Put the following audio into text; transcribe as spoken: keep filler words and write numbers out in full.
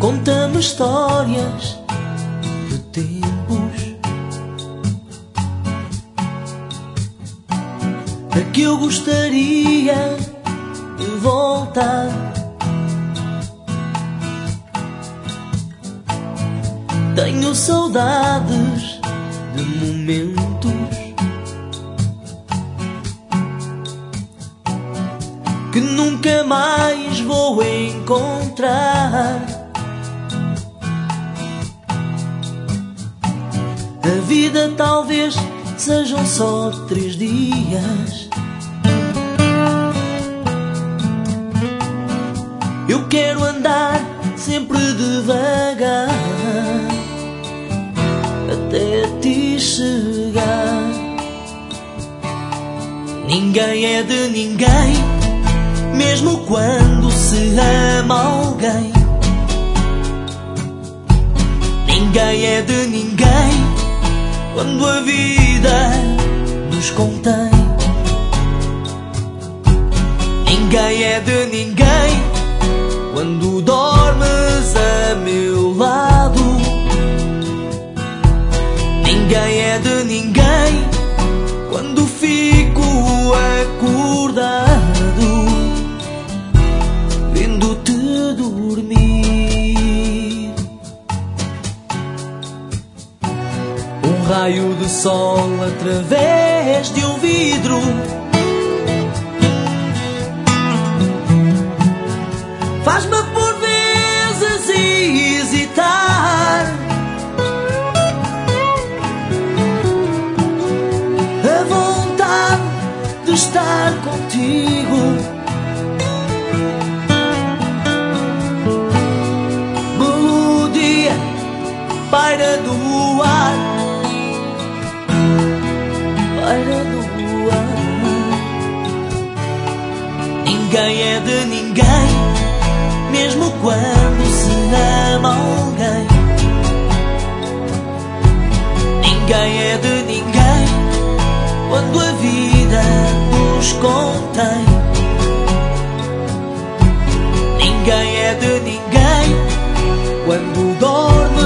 conta-me histórias de tempos a que eu gostaria de voltar. Tenho saudades de momentos que nunca mais vou encontrar. A vida talvez sejam só três dias. Eu quero andar sempre devagar até ti chegar. Ninguém é de ninguém, mesmo quando se ama alguém. Ninguém é de ninguém quando a vida nos contém. Ninguém é de ninguém quando dormes a meu lado. Ninguém é de ninguém quando fico acordado vendo-te dormir. Um raio de sol através de um vidro faz-me por vezes hesitar. A vontade de estar contigo melodia paira do ar, paira do ar. Ninguém é de ninguém, mesmo quando se ama alguém. Ninguém é de ninguém quando a vida nos contém. Ninguém é de ninguém quando dorme